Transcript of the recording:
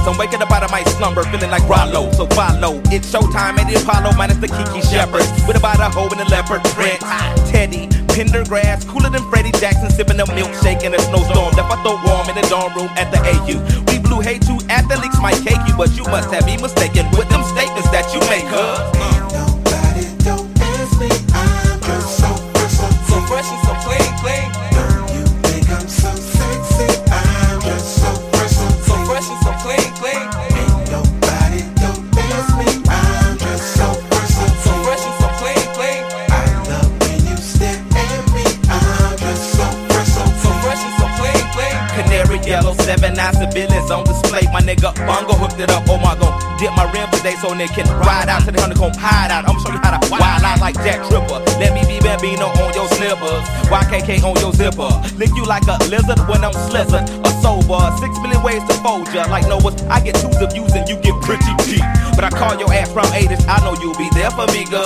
I'm waking up out of my slumber, feeling like Rollo, so follow. It's showtime at the Apollo, minus the Kiki Shepherd. With about a hoe in the leopard print. Teddy, Pendergrass, cooler than Freddie Jackson, sipping a milkshake in a snowstorm. Left my throat warm in the dorm room at the AU. We blew hay too, athletes might cake you, but you must have me mistaken with them statements that you make, Nobody don't ask me, I'm just so fresh and so clean, clean. Don't you think I'm so sexy? I'm just so fresh and so clean, clean. Ain't nobody don't ask me, I'm just so fresh and so clean, clean. I love when you stare at me, I'm just so fresh and so clean, clean. Canary yellow, 7-9 civilians on display. My nigga Bongo hooked it up. Oh my god, dip my rim today so they can ride out to the honeycomb hide out. I'ma show you how to wild out like Jack Tripper. Let me be Bambino on your slippers, YKK on your zipper. Lick you like a lizard when I'm slizzard. A sober, 6 million ways to fold ya. Like Noah's, I get 2 of views and you get pretty deep. But I call your ass from 80s, I know you'll be there for me, girl.